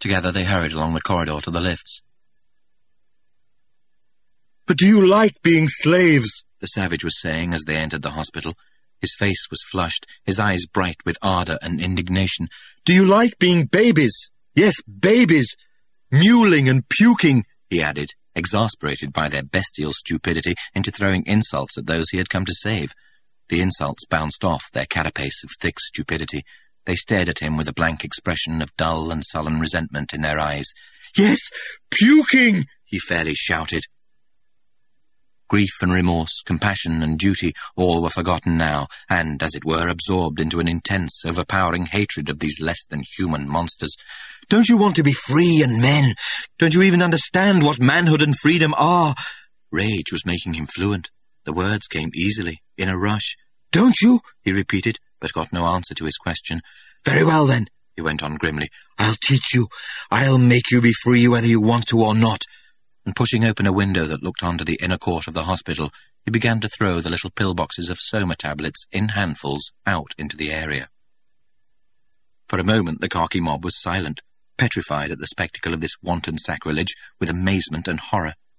Together they hurried along the corridor to the lifts. "But do you like being slaves?" the savage was saying as they entered the hospital. His face was flushed, his eyes bright with ardour and indignation. "Do you like being babies? Yes, babies. Mewling and puking," he added, exasperated by their bestial stupidity into throwing insults at those he had come to save. The insults bounced off their carapace of thick stupidity. They stared at him with a blank expression of dull and sullen resentment in their eyes. "Yes, puking!" he fairly shouted. Grief and remorse, compassion and duty, all were forgotten now, and, as it were, absorbed into an intense, overpowering hatred of these less-than-human monsters. "Don't you want to be free and men? Don't you even understand what manhood and freedom are?" Rage was making him fluent. The words came easily, in a rush. "Don't you?" he repeated, but got no answer to his question. "Very well, then," he went on grimly. "I'll teach you. I'll make you be free whether you want to or not." And pushing open a window that looked onto the inner court of the hospital, he began to throw the little pillboxes of Soma tablets in handfuls out into the area. For a moment the khaki mob was silent, petrified at the spectacle of this wanton sacrilege, with amazement and horror.